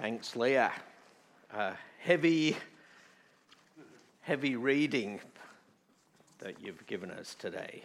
Thanks, Leah. Heavy reading that you've given us today.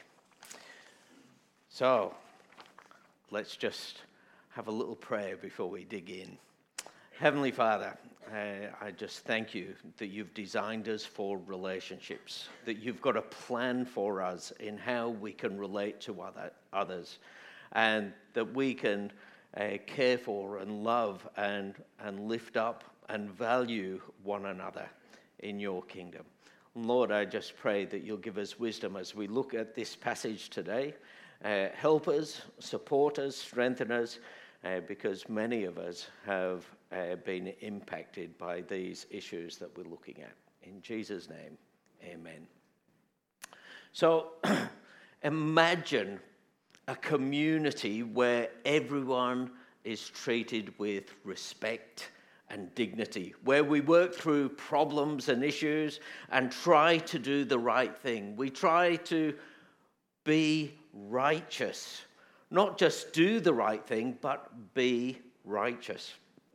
So, let's just have a little prayer before we dig in. Heavenly Father, I just thank you that you've designed us for relationships, that you've got a plan for us in how we can relate to others, and that we can care for and love and lift up and value one another in your kingdom. Lord, I just pray that you'll give us wisdom as we look at this passage today. Help us, support us, strengthen us, because many of us have been impacted by these issues that we're looking at. In Jesus' name, amen. So imagine a community where everyone is treated with respect and dignity, where we work through problems and issues and try to do the right thing. We try to be righteous, not just do the right thing, but be righteous.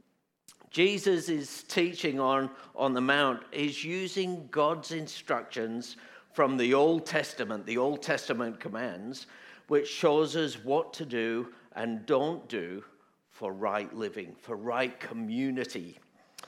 Jesus' teaching on the Mount is using God's instructions from the Old Testament commands, which shows us what to do and don't do for right living, for right community.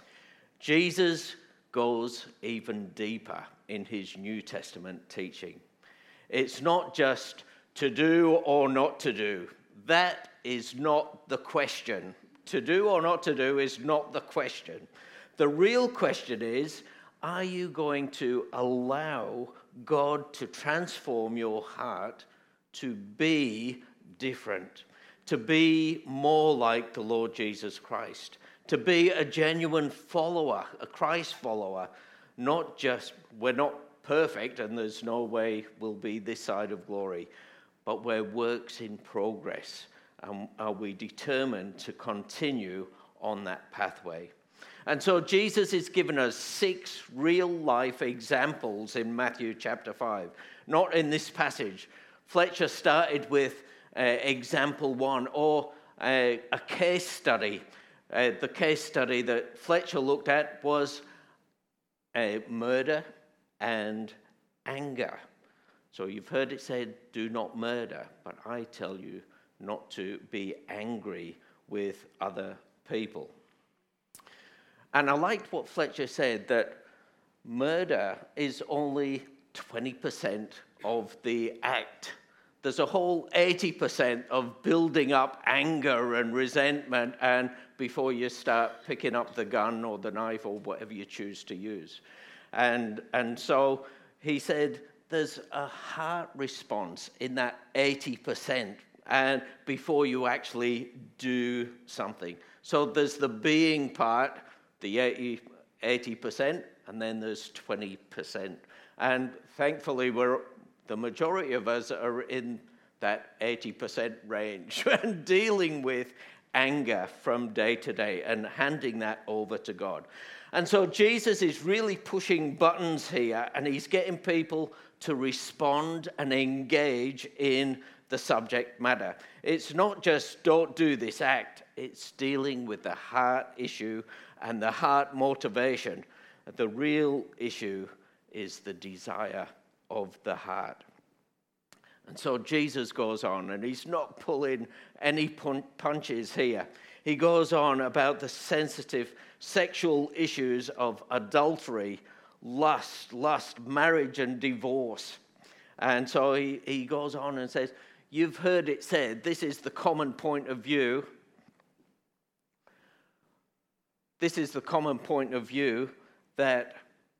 Jesus goes even deeper in his New Testament teaching. It's not just to do or not to do. That is not the question. To do or not to do is not the question. The real question is, are you going to allow God to transform your heart to be different, to be more like the Lord Jesus Christ, to be a genuine follower, a Christ follower, not just, we're not perfect and there's no way we'll be this side of glory, but we're works in progress, and are we determined to continue on that pathway? And so Jesus has given us 6 real-life examples in Matthew chapter 5, not in this passage. Fletcher started with example 1, or a case study. The case study that Fletcher looked at was murder and anger. So you've heard it said, do not murder, but I tell you not to be angry with other people. And I liked what Fletcher said, that murder is only 20% of the act. There's a whole 80% of building up anger and resentment and before you start picking up the gun or the knife or whatever you choose to use. And so he said there's a heart response in that 80% and before you actually do something. So there's the being part, the 80%, and then there's 20%. And thankfully, the majority of us are in that 80% range and dealing with anger from day to day and handing that over to God. And so Jesus is really pushing buttons here, and he's getting people to respond and engage in the subject matter. It's not just don't do this act, it's dealing with the heart issue and the heart motivation. The real issue is the desire of the heart. And so Jesus goes on, and he's not pulling any punches here. He goes on about the sensitive sexual issues of adultery, lust, marriage, and divorce. And so he goes on and says, you've heard it said, this is the common point of view. This is the common point of view that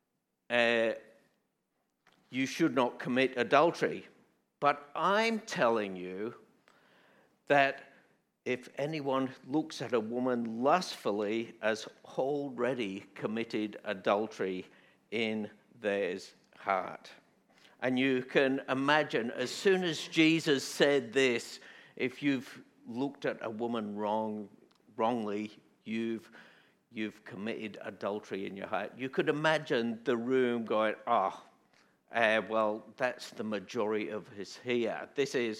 you should not commit adultery. But I'm telling you that if anyone looks at a woman lustfully, has already committed adultery in their heart. And you can imagine, as soon as Jesus said this, if you've looked at a woman wrongly, you've committed adultery in your heart. You could imagine the room going, well, that's the majority of us here. This is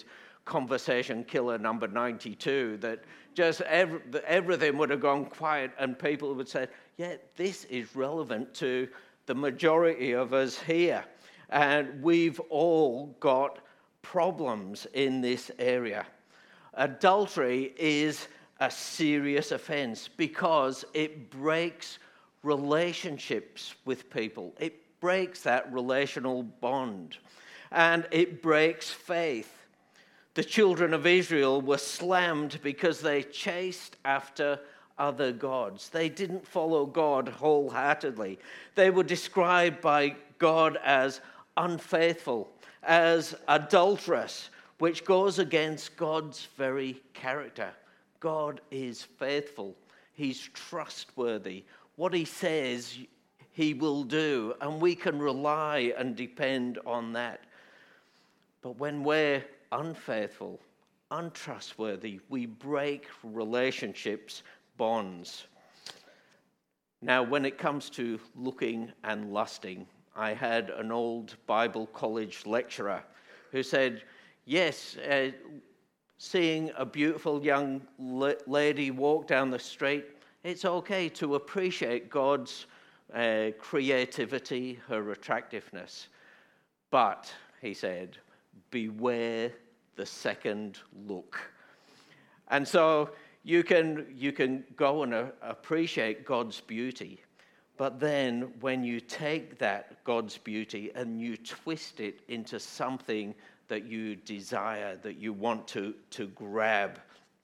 conversation killer number 92, that just everything would have gone quiet and people would say, yeah, this is relevant to the majority of us here. And we've all got problems in this area. Adultery is a serious offense because it breaks relationships with people. It breaks that relational bond, and it breaks faith. The children of Israel were slammed because they chased after other gods. They didn't follow God wholeheartedly. They were described by God as unfaithful, as adulterous, which goes against God's very character. God is faithful. He's trustworthy. What he says, he will do, and we can rely and depend on that. But when we're unfaithful, untrustworthy, we break relationships, bonds. Now, when it comes to looking and lusting, I had an old Bible college lecturer who said, yes, seeing a beautiful young lady walk down the street, it's okay to appreciate God's creativity, her attractiveness. But, he said, beware the second look. And so you can go and appreciate God's beauty, but then when you take that God's beauty and you twist it into something that you desire, that you want to grab,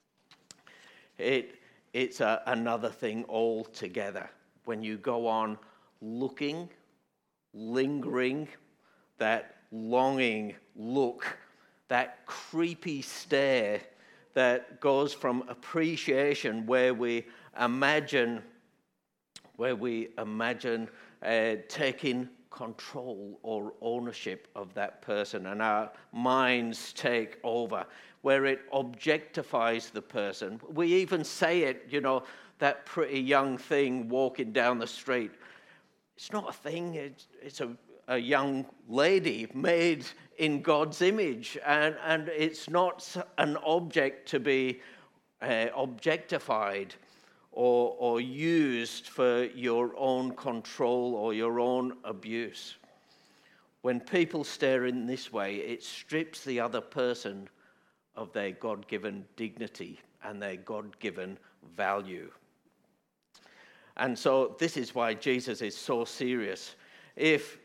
it's another thing altogether. When you go on looking, lingering, that longing look, that creepy stare that goes from appreciation where we imagine taking control or ownership of that person, and our minds take over, where it objectifies the person. We even say it, that pretty young thing walking down the street. It's not a thing, it's a young lady made in God's image, and it's not an object to be objectified or used for your own control or your own abuse. When people stare in this way, it strips the other person of their God-given dignity and their God-given value. And so this is why Jesus is so serious. If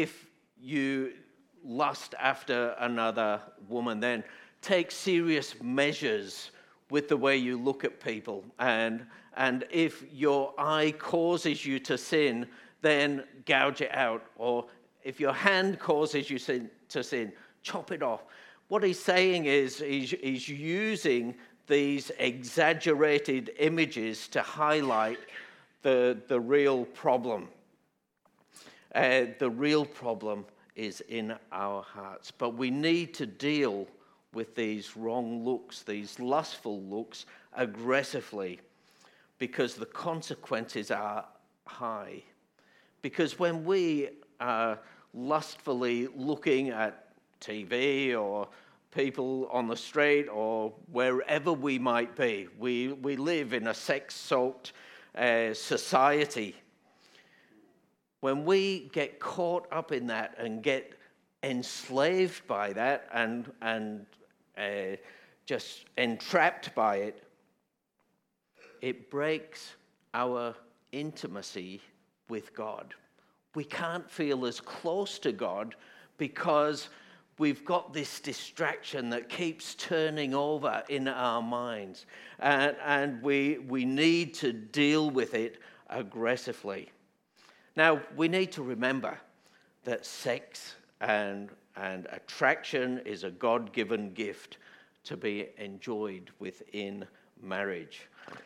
you lust after another woman, then take serious measures with the way you look at people. And if your eye causes you to sin, then gouge it out. Or if your hand causes you to sin, chop it off. What he's saying is he's using these exaggerated images to highlight the real problem. The real problem is in our hearts. But we need to deal with these wrong looks, these lustful looks, aggressively, because the consequences are high. Because when we are lustfully looking at TV or people on the street or wherever we might be, we live in a sex-soaked society. When we get caught up in that and get enslaved by that and just entrapped by it, it breaks our intimacy with God. We can't feel as close to God because we've got this distraction that keeps turning over in our minds, and we need to deal with it aggressively. Now, we need to remember that sex and attraction is a God-given gift to be enjoyed within marriage.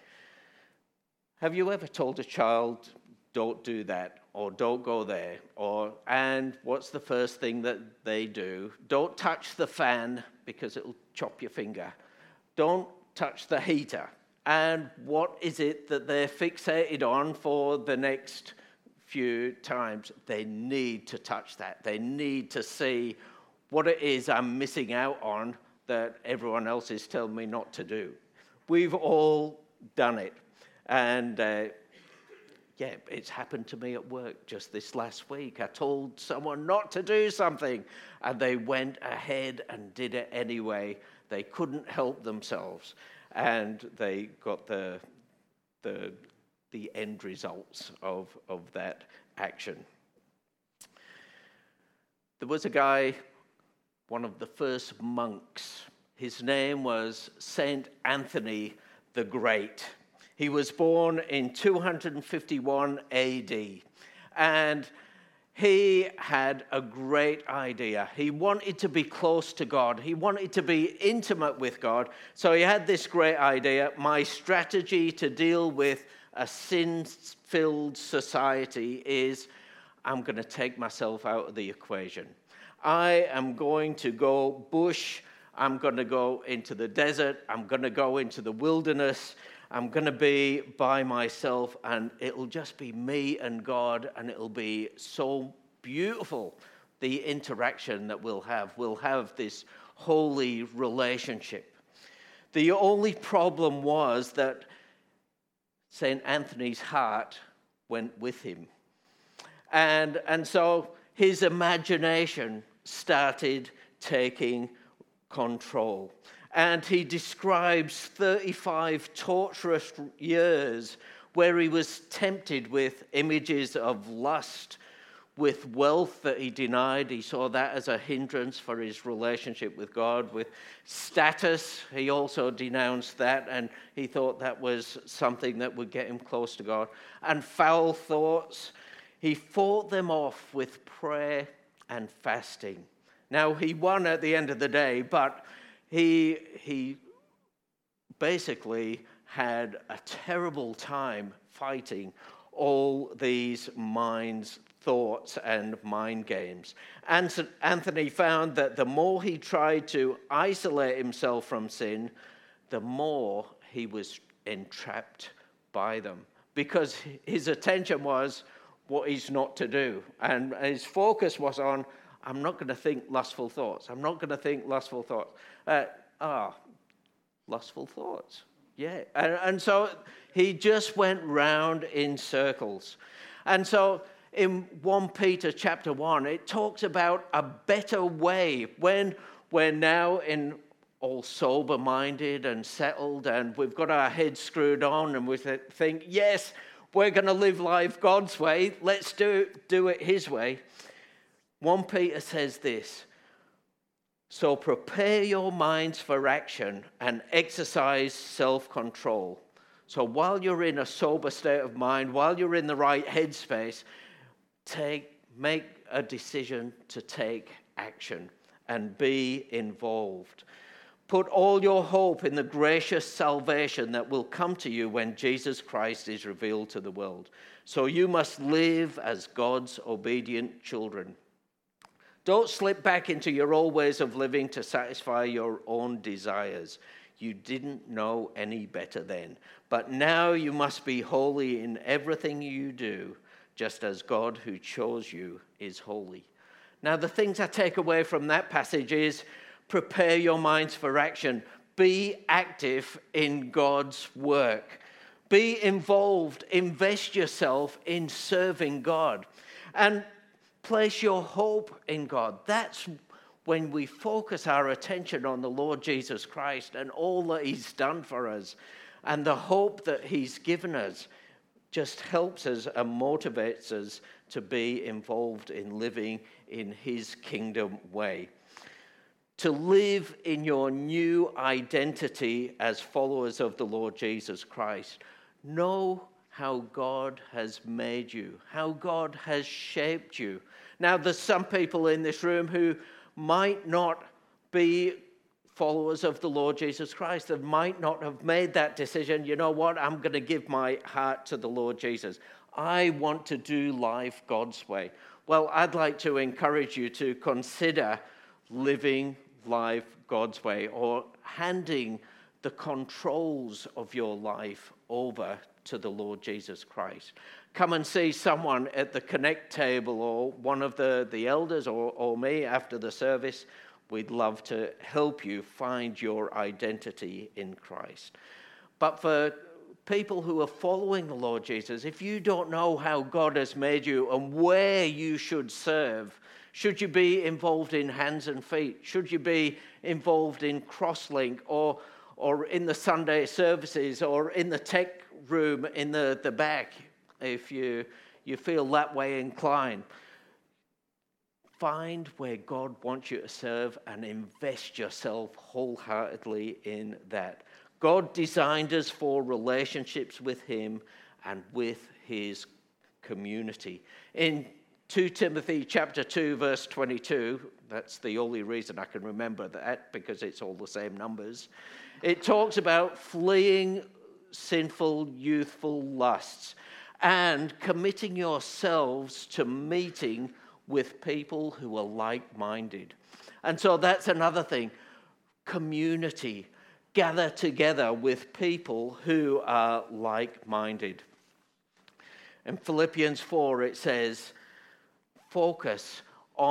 Have you ever told a child, don't do that, or don't go there, and what's the first thing that they do? Don't touch the fan because it'll chop your finger. Don't touch the heater. And what is it that they're fixated on for the next few times? They need to touch that. They need to see what it is I'm missing out on that everyone else is telling me not to do. We've all done it. And it's happened to me at work just this last week. I told someone not to do something, and they went ahead and did it anyway. They couldn't help themselves, and they got the end results of that action. There was a guy, one of the first monks. His name was Saint Anthony the Great. He was born in 251 AD, and he had a great idea. He wanted to be close to God. He wanted to be intimate with God. So he had this great idea: my strategy to deal with a sin-filled society is I'm going to take myself out of the equation. I am going to go bush. I'm going to go into the desert. I'm going to go into the wilderness. I'm going to be by myself, and it'll just be me and God, and it'll be so beautiful, the interaction that we'll have. We'll have this holy relationship. The only problem was that St. Anthony's heart went with him. And so his imagination started taking control. And he describes 35 torturous years where he was tempted with images of lust, with wealth that he denied. He saw that as a hindrance for his relationship with God. With status, he also denounced that, and he thought that was something that would get him close to God. And foul thoughts, he fought them off with prayer and fasting. Now, he won at the end of the day, but he basically had a terrible time fighting all these thoughts and mind games. And Anthony found that the more he tried to isolate himself from sin, the more he was entrapped by them, because his attention was what he's not to do. And his focus was on, I'm not going to think lustful thoughts. I'm not going to think lustful thoughts. Lustful thoughts. Yeah. And so he just went round in circles. And so in 1 Peter chapter 1, it talks about a better way when we're now all sober-minded and settled, and we've got our heads screwed on, and we think, yes, we're going to live life God's way. Let's do it his way. 1 Peter says this: so prepare your minds for action and exercise self-control. So while you're in a sober state of mind, while you're in the right headspace, make a decision to take action and be involved. Put all your hope in the gracious salvation that will come to you when Jesus Christ is revealed to the world. So you must live as God's obedient children. Don't slip back into your old ways of living to satisfy your own desires. You didn't know any better then. But now you must be holy in everything you do, just as God who chose you is holy. Now, the things I take away from that passage is prepare your minds for action. Be active in God's work. Be involved. Invest yourself in serving God. And place your hope in God. That's when we focus our attention on the Lord Jesus Christ and all that he's done for us. And the hope that he's given us just helps us and motivates us to be involved in living in his kingdom way. To live in your new identity as followers of the Lord Jesus Christ. Know how God has made you, how God has shaped you. Now, there's some people in this room who might not be followers of the Lord Jesus Christ, that might not have made that decision. You know what? I'm going to give my heart to the Lord Jesus. I want to do life God's way. Well, I'd like to encourage you to consider living life God's way, or handing the controls of your life over to the Lord Jesus Christ. Come and see someone at the Connect table, or one of the elders, or me after the service. We'd love to help you find your identity in Christ. But for people who are following the Lord Jesus, if you don't know how God has made you and where you should serve, should you be involved in hands and feet? Should you be involved in Crosslink or in the Sunday services or in the tech room in the back, if you feel that way inclined? Find where God wants you to serve and invest yourself wholeheartedly in that. God designed us for relationships with him and with his community. In 2 Timothy chapter 2, verse 22, that's the only reason I can remember that, because it's all the same numbers. It talks about fleeing sinful, youthful lusts and committing yourselves to meeting with people who are like-minded. And so that's another thing. Community. Gather together with people who are like-minded. In Philippians 4, it says, fix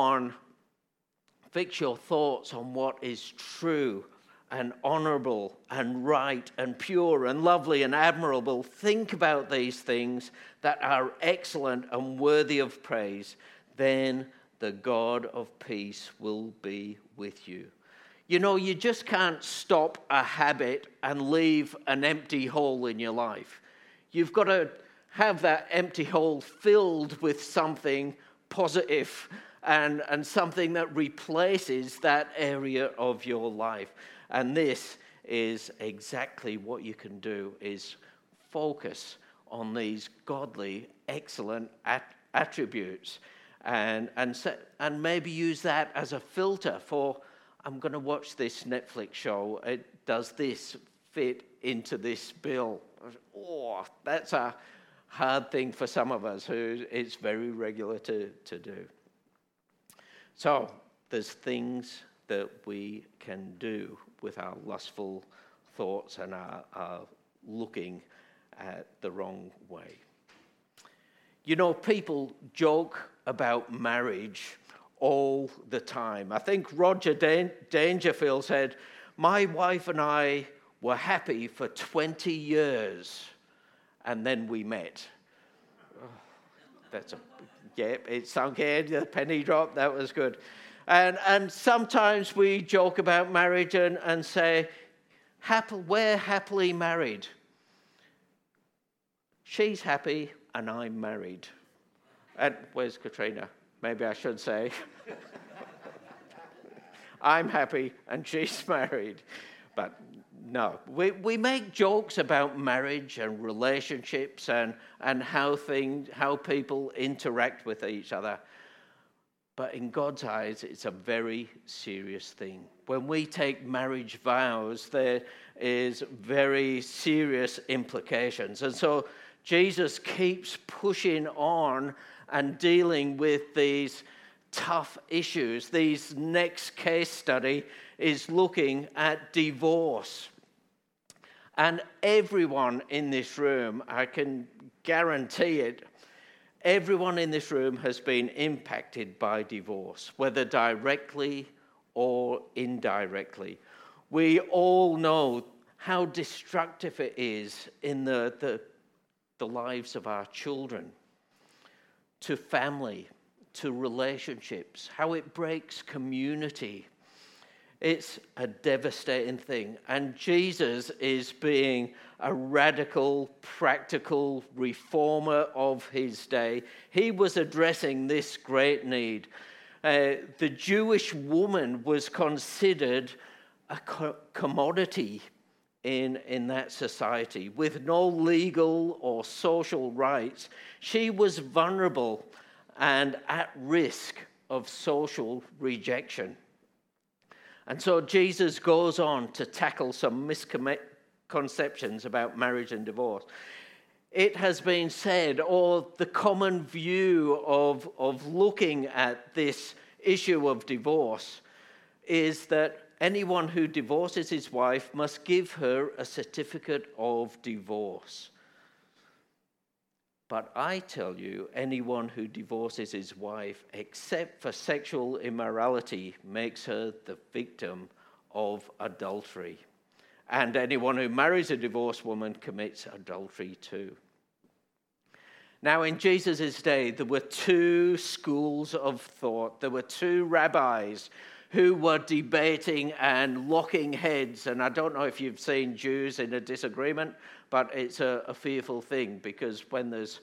your thoughts on what is true and honorable and right and pure and lovely and admirable. Think about these things that are excellent and worthy of praise. Then the God of peace will be with you. You know, you just can't stop a habit and leave an empty hole in your life. You've got to have that empty hole filled with something positive and something that replaces that area of your life. And this is exactly what you can do, is focus on these godly, excellent attributes and maybe use that as a filter for, I'm going to watch this Netflix show. Does this fit into this bill? Oh, that's a hard thing for some of us who it's very regular to do. So there's things that we can do with our lustful thoughts and our looking at the wrong way. You know, people joke about marriage all the time. I think Roger Dangerfield said, my wife and I were happy for 20 years and then we met. Oh, it sunk in, the penny dropped, that was good. And sometimes we joke about marriage and say, we're happily married. She's happy and I'm married. And where's Katrina? Maybe I should say. I'm happy and she's married. But no, we make jokes about marriage and relationships and how people interact with each other. But in God's eyes, it's a very serious thing. When we take marriage vows, there is very serious implications. And so Jesus keeps pushing on and dealing with these tough issues. This next case study is looking at divorce. And everyone in this room, I can guarantee it, everyone in this room has been impacted by divorce, whether directly or indirectly. We all know how destructive it is in the lives of our children, to family, to relationships, how it breaks community. It's a devastating thing. And Jesus is being a radical, practical reformer of his day. He was addressing this great need. The Jewish woman was considered a commodity in that society with no legal or social rights. She was vulnerable and at risk of social rejection. And so Jesus goes on to tackle some misconceptions about marriage and divorce. It has been said, or the common view of looking at this issue of divorce is that anyone who divorces his wife must give her a certificate of divorce. But I tell you, anyone who divorces his wife except for sexual immorality makes her the victim of adultery. And anyone who marries a divorced woman commits adultery too. Now, in Jesus' day, there were two schools of thought. There were two rabbis who were debating and locking heads. And I don't know if you've seen Jews in a disagreement, but it's a fearful thing, because when there's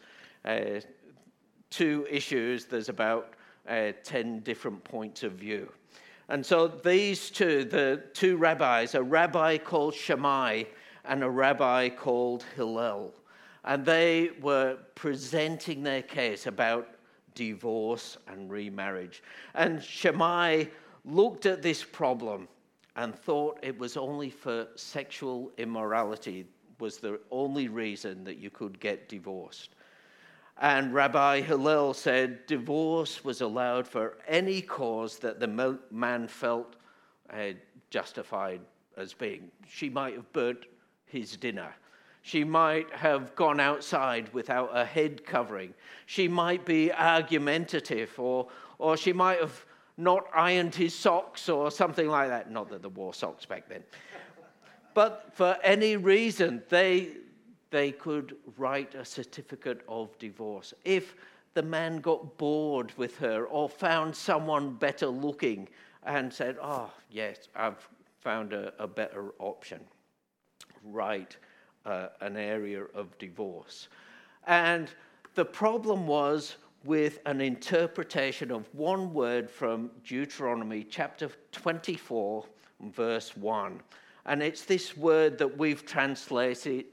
two issues, there's about 10 different points of view. And so these two, the two rabbis, a rabbi called Shammai and a rabbi called Hillel, and they were presenting their case about divorce and remarriage. And Shammai looked at this problem and thought it was only for sexual immorality was the only reason that you could get divorced. And Rabbi Hillel said divorce was allowed for any cause that the man felt justified as being. She might have burnt his dinner. She might have gone outside without a head covering. She might be argumentative, or she might have not ironed his socks or something like that. Not that they wore socks back then. But for any reason, they could write a certificate of divorce. If the man got bored with her or found someone better looking and said, oh, yes, I've found a better option, write an area of divorce. And the problem was with an interpretation of one word from Deuteronomy chapter 24, verse 1. And it's this word that we've translated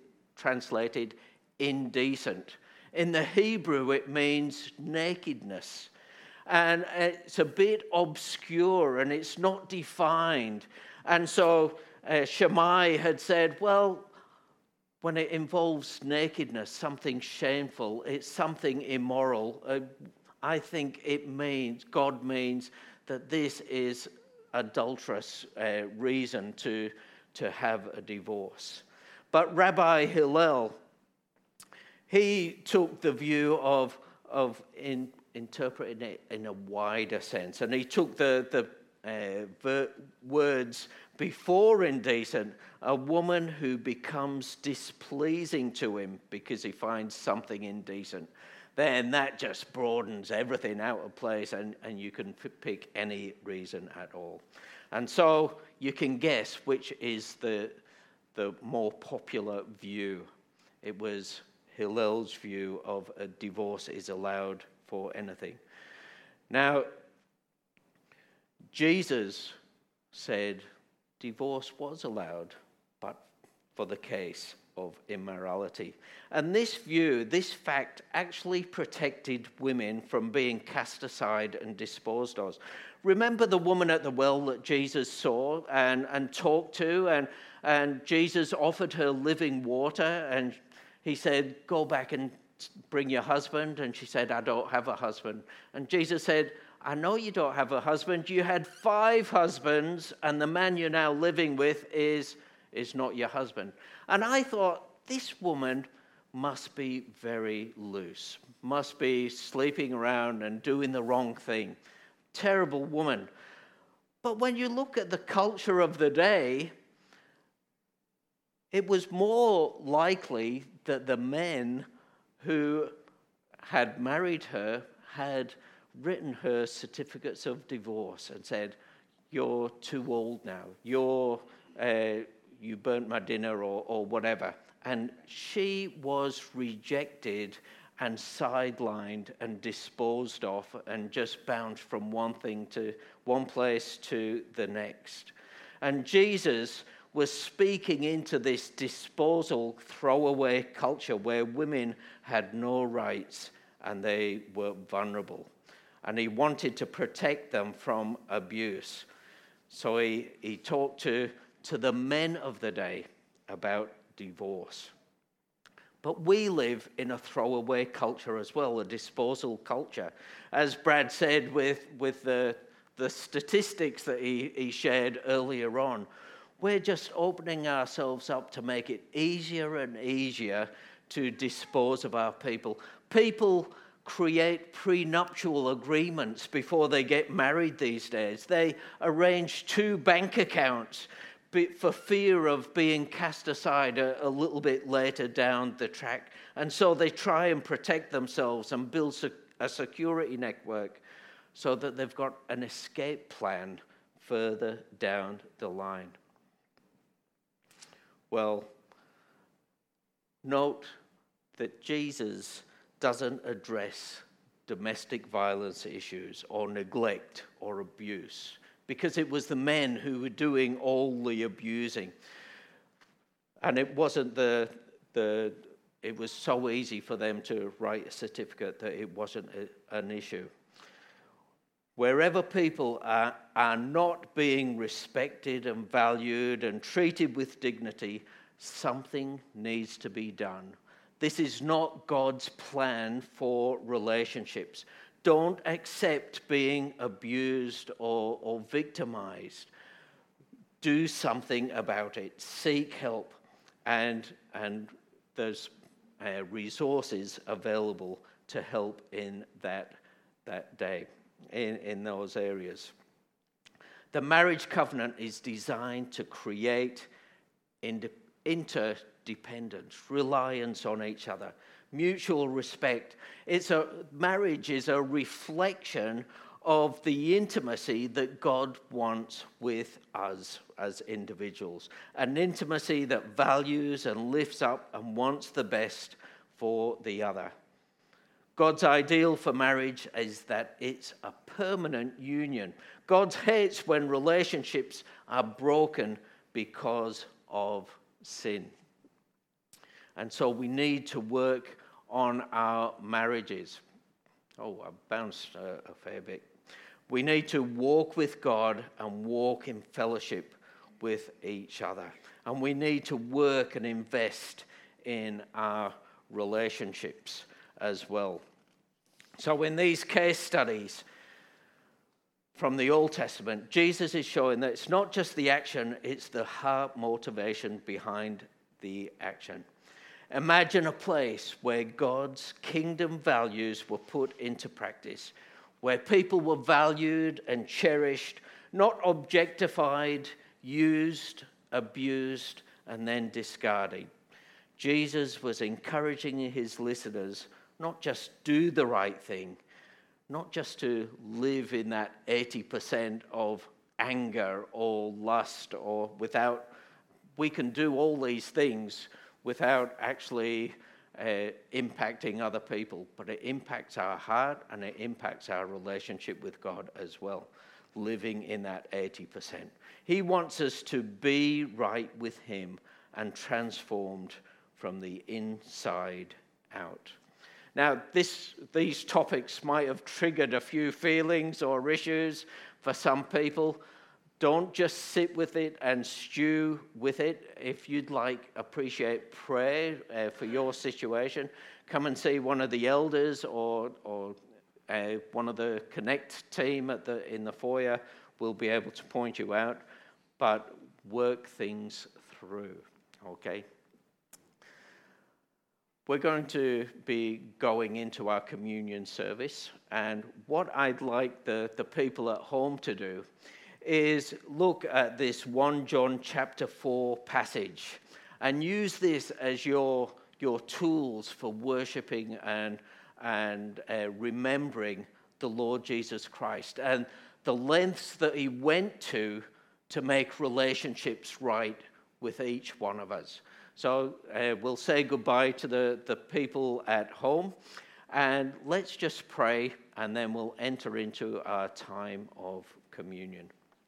indecent. In the Hebrew, it means nakedness. And it's a bit obscure and it's not defined. And so Shammai had said, well, when it involves nakedness, something shameful, it's something immoral, I think God means that this is adulterous reason to have a divorce. But Rabbi Hillel, he took the view of interpreting it in a wider sense. And he took the words before indecent, a woman who becomes displeasing to him because he finds something indecent. Then that just broadens everything out of place, and you can pick any reason at all. And so you can guess which is the more popular view. It was Hillel's view of a divorce is allowed for anything. Now, Jesus said divorce was allowed, but for the case of immorality. And this view, this fact, actually protected women from being cast aside and disposed of. Remember the woman at the well that Jesus saw and talked to, and Jesus offered her living water, and he said, go back and bring your husband. And she said, I don't have a husband. And Jesus said, I know you don't have a husband. You had 5 husbands, and the man you're now living with is not your husband. And I thought, this woman must be very loose, must be sleeping around and doing the wrong thing. Terrible woman. But when you look at the culture of the day, it was more likely that the men who had married her had written her certificates of divorce and said, you're too old now, you burnt my dinner or whatever. And she was rejected and sidelined and disposed of and just bounced from one place to the next. And Jesus was speaking into this disposal, throwaway culture where women had no rights and they were vulnerable. And he wanted to protect them from abuse. So he talked to the men of the day about divorce. But we live in a throwaway culture as well, a disposal culture. As Brad said with the statistics that he shared earlier on, we're just opening ourselves up to make it easier and easier to dispose of our people. People create prenuptial agreements before they get married these days. They arrange 2 bank accounts for fear of being cast aside a little bit later down the track. And so they try and protect themselves and build a security network so that they've got an escape plan further down the line. Well, note that Jesus doesn't address domestic violence issues or neglect or abuse, because it was the men who were doing all the abusing. And it wasn't it was so easy for them to write a certificate that it wasn't an issue. Wherever people are not being respected and valued and treated with dignity, something needs to be done. This is not God's plan for relationships. Don't accept being abused or victimized. Do something about it. Seek help. And there's resources available to help in that day. In those areas. The marriage covenant is designed to create interdependence, reliance on each other, mutual respect. Marriage is a reflection of the intimacy that God wants with us as individuals, an intimacy that values and lifts up and wants the best for the other. God's ideal for marriage is that it's a permanent union. God hates when relationships are broken because of sin. And so we need to work on our marriages. Oh, I bounced a fair bit. We need to walk with God and walk in fellowship with each other. And we need to work and invest in our relationships as well. So in these case studies from the Old Testament, Jesus is showing that it's not just the action, it's the heart motivation behind the action. Imagine a place where God's kingdom values were put into practice, where people were valued and cherished, not objectified, used, abused, and then discarded. Jesus was encouraging his listeners not just do the right thing, not just to live in that 80% of anger or lust or without, we can do all these things without actually impacting other people, but it impacts our heart and it impacts our relationship with God as well, living in that 80%. He wants us to be right with him and transformed from the inside out. Now, these topics might have triggered a few feelings or issues for some people. Don't just sit with it and stew with it. If you'd appreciate prayer for your situation, come and see one of the elders or one of the Connect team in the foyer will be able to point you out. But work things through, okay? We're going to be going into our communion service, and what I'd like the people at home to do is look at this 1 John chapter 4 passage and use this as your tools for worshiping and remembering the Lord Jesus Christ and the lengths that he went to make relationships right with each one of us. So we'll say goodbye to the people at home, and let's just pray, and then we'll enter into our time of communion.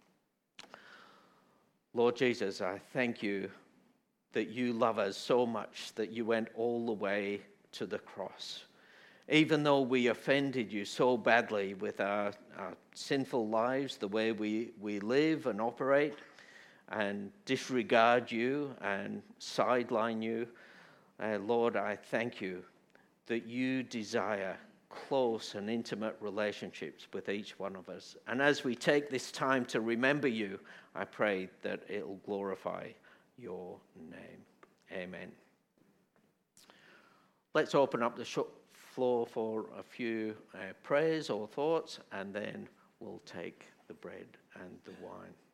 Lord Jesus, I thank you that you love us so much that you went all the way to the cross. Even though we offended you so badly with our sinful lives, the way we live and operate, and disregard you and sideline you, Lord, I thank you that you desire close and intimate relationships with each one of us. And as we take this time to remember you, I pray that it will glorify your name. Amen. Let's open up the floor for a few prayers or thoughts, and then we'll take the bread and the wine.